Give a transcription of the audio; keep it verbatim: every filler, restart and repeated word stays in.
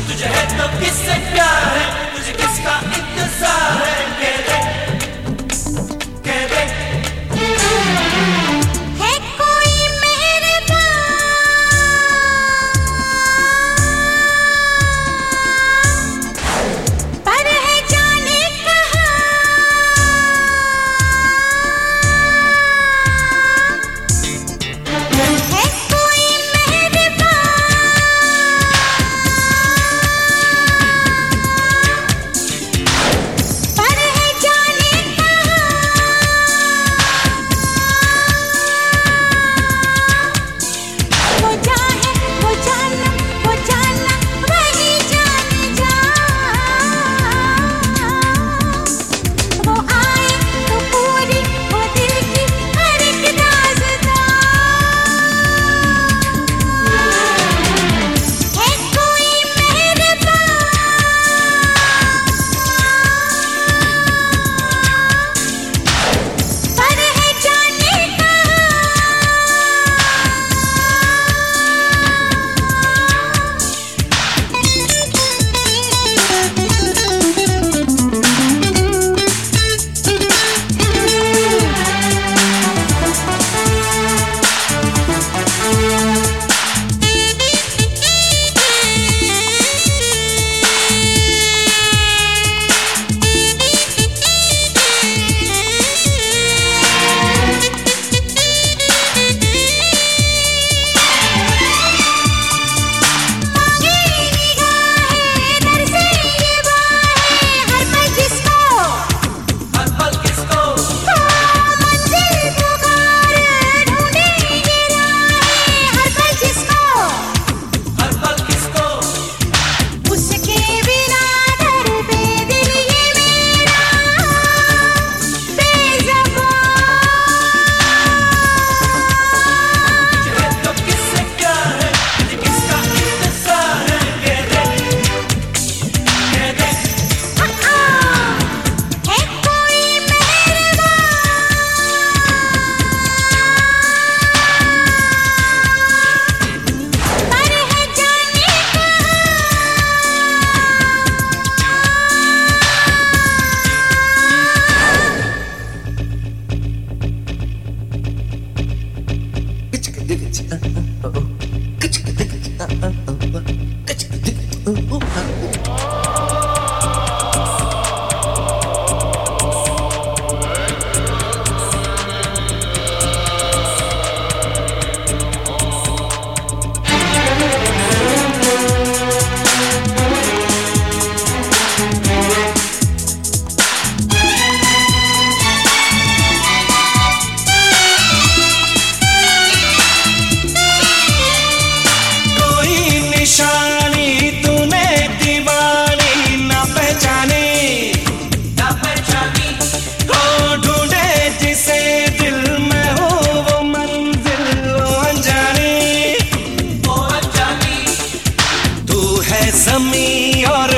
तुझे है तो किससे प्यार है, तुझे किसका इंतजार है, कह दे कह दे। है कोई मेहरबान पर है जाने कहाँ, है कोई मेहरबान पर है जाने वो चाहे वो जानना वो जानना वही जाने जा, वो आए तो पूरी वो दिल की हर एक दास्तां। है कोई मेहरबान पर है जाने निशानी तूने दीवानी ना पहचानी ना पहचानी, हो ढूंढे जिसे दिल में हो वो मंजिल वो अनजानी वो अनजानी। तू है ज़मीं और